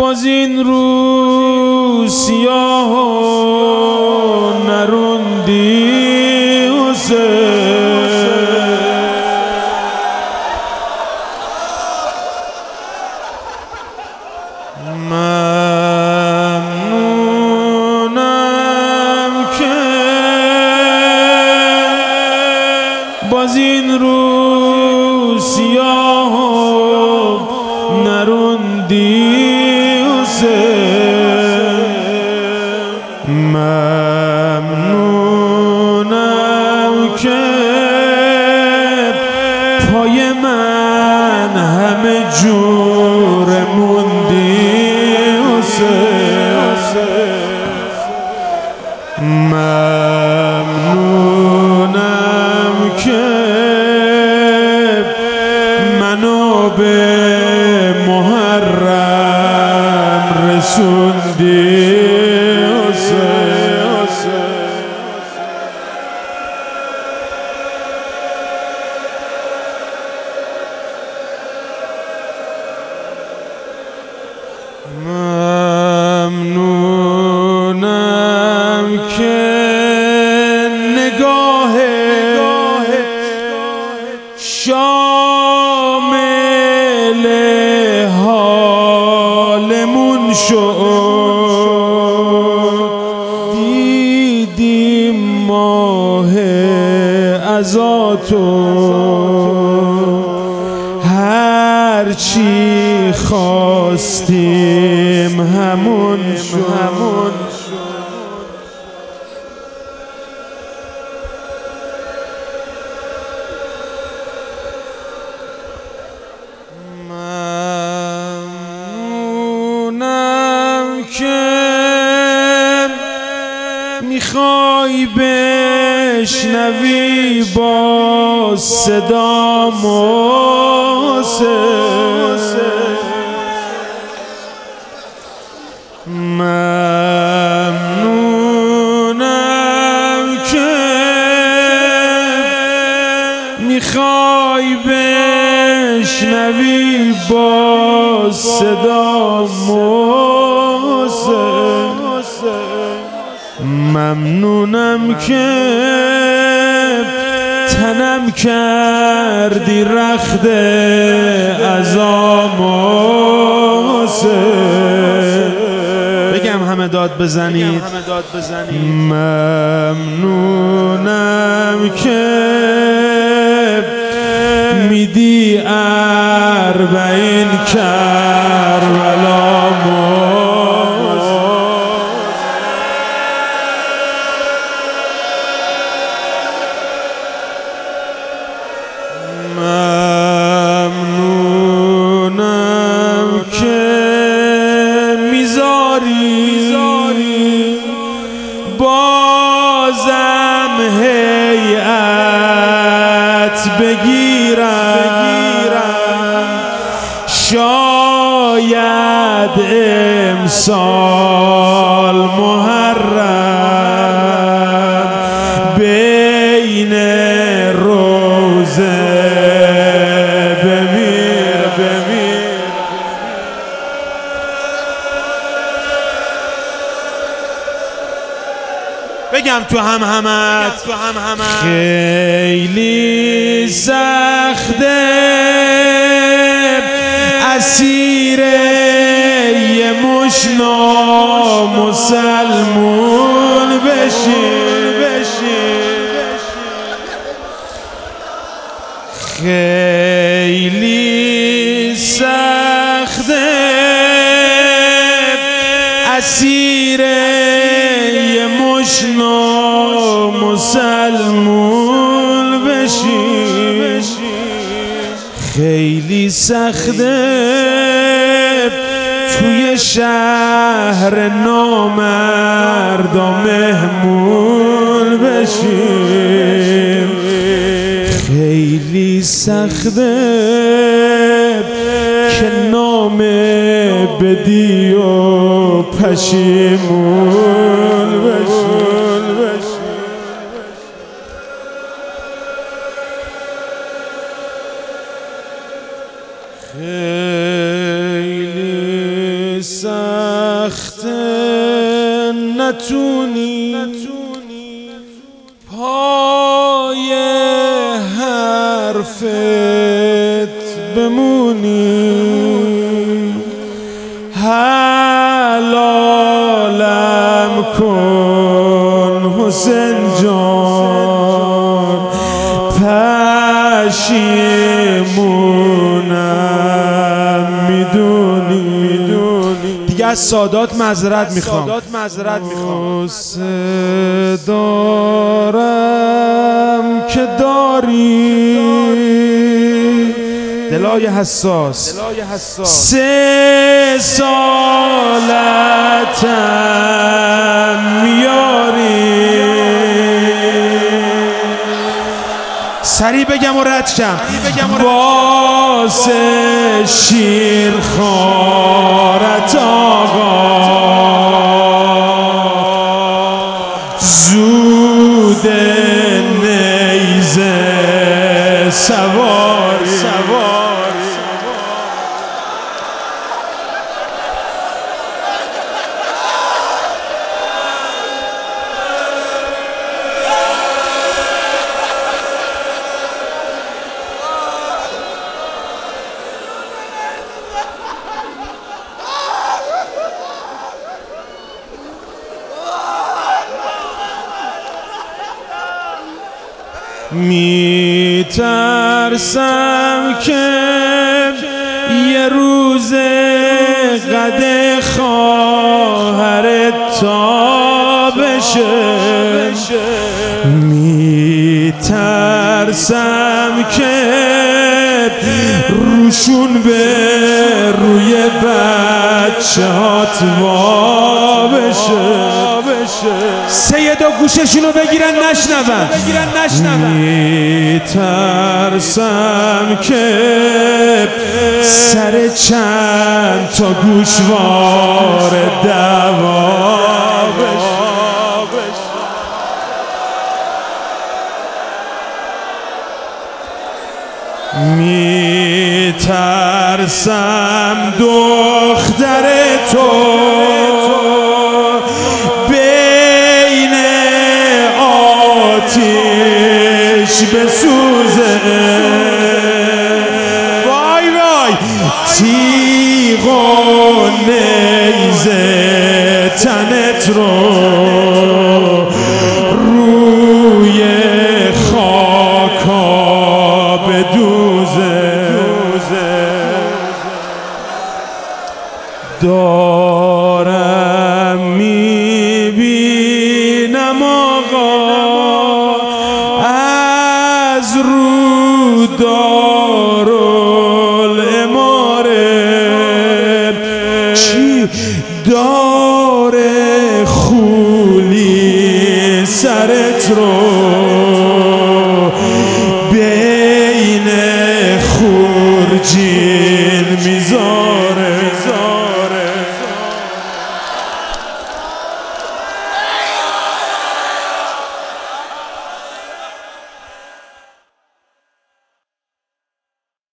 باز این رو سیاه و نروندی حسین، ممنونم که باز این رو سیاه و نروندی ممنونم که پای من همه جور موندی ممنونم که منو به محرم رسوندی ممنونم که نگاه شامل حالمون شد، دیدیم ماه عزاتو، هرچی خواستیم همون شد. ممنونم که میخوای بشنوی با صدامو ممنونم که میخوای بشنوی با صدامو، ممنونم که تنم کردی رخت عزامو، بگم همه داد بزنید. ممنونم که میدی اربعین کربلامو، ممنونم که میذاری بازم هیئت بگیرم، شاید امسال محرم بین روزه بمیر. بگم تو همت خیلی سخته اسیر یه مش نامسلمون بشی، خیلی سخته اسیر یه مش نامسلمون بشی، خیلی سخته توی شهر نامرد مهمون بشیم، خیلی سخته که نام بدی و پشیمون بشیم. خیلی سخته نتونی پای حرفت بمونی، حلالم کن حسین جان، پشیمونم میدونی. دیگه از سادات معذرت میخوام. غصه دارم که داری دلای حساس، 3 سالتم میاری. سریع بگم و رد شم. واسه شیرخوارت آقا زود نیزه سواری. میترسم که یه روز قد خواهرت تا بشه، میترسم که روشون به روی بچه هات وا بشه. سیدا گوششونو بگیرن نشنون. میترسم که سر چند تا گوشوار دعوا بشه. میترسم دختر تو بین آتیش بسوزه، وای وای تیغ و نیزه تنت رو روی خاکا بدوزه. دارم میبینم آقا از رو دارالعماره چی داره خولی سرت رو بین خورجین میذاره.